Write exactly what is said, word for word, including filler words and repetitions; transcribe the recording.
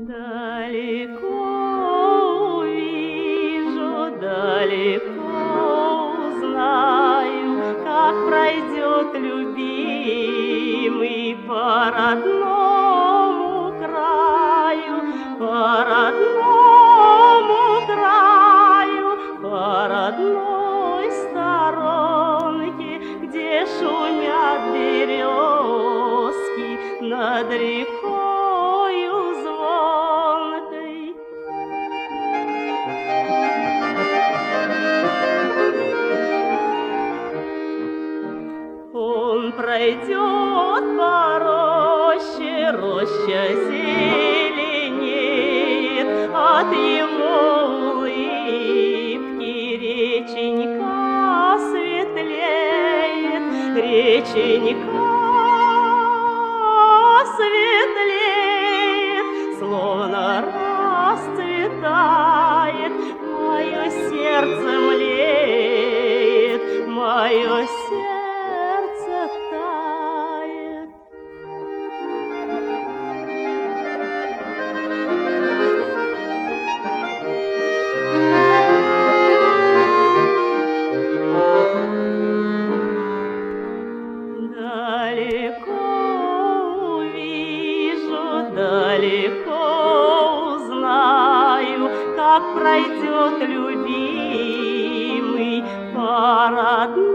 Далеко увижу, далеко узнаю, как пройдет любимый по родному краю, по родному краю, по родной сторонке, где шумят березки над рекою звонкой. Он пройдет по роще, роща зеленеет, от его улыбки реченька светлеет, реченька светлеет, словно расцветает, мое сердце млеет, мое сердце тает. Далеко увижу, далеко узнаю, как пройдет любимый по родному